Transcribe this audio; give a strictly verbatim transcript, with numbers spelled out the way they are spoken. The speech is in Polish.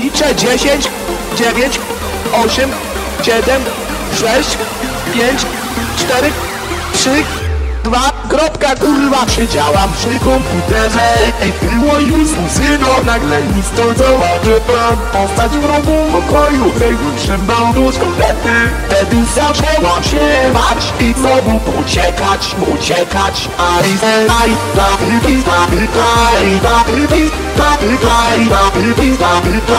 Liczę dziesięć, dziewięć, osiem, siedem, sześć, pięć, cztery, trzy, dwa, kropka, kurwa. Siedziałam przy komputerze, ej, było już muzyno. Nagle nic to zobaczy pan, postać w rogu pokoju. Regun trzymał nóż komplety. Wtedy zaczęłam się bać i znowu uciekać, uciekać. Aj, aj, da, da, da, da, da, da, da, da, da, da, da,